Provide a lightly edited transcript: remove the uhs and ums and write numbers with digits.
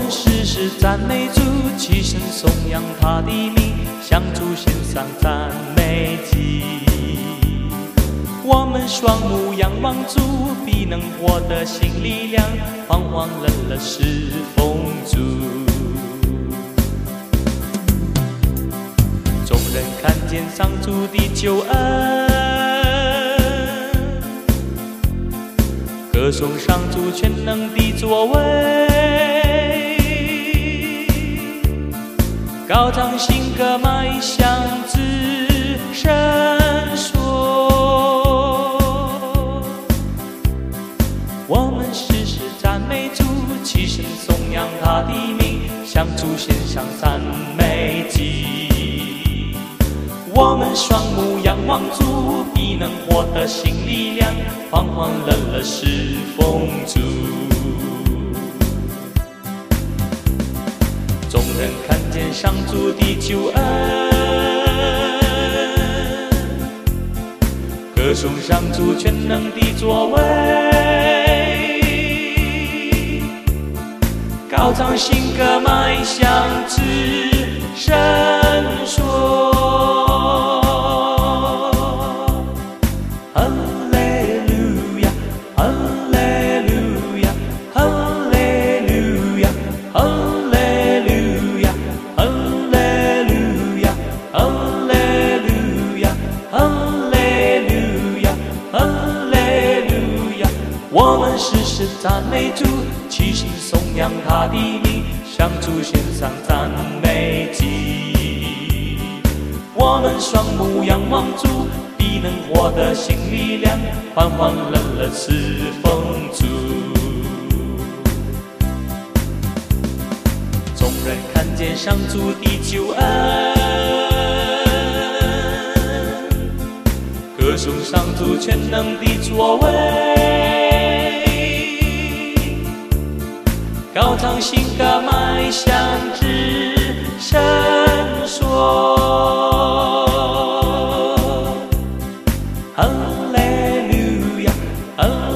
们时时赞美主，齐声颂扬他的名，向主献上赞美祭。我们双目仰望主，必能获得新力量，慌慌乐乐侍奉主。众人看见上主的救恩，歌颂上主全能的作为，高唱新歌迈向至圣所。我们时时赞美主，齐声颂扬他的名，向主献上赞美祭。我们双目仰望主，必能获得新力量，慌慌乐乐侍奉主。众人看见上主的救恩，歌颂上主全能的作为，高唱新歌迈向至圣所。我们时时赞美主，齐声颂扬他的名，向主献上赞美祭。我们双目仰望主，必能获得新力量，欢欢乐乐侍奉主。众人看见上主的救恩，歌颂上主全能的作为，高唱新歌迈向至圣所。哈利路亚，哈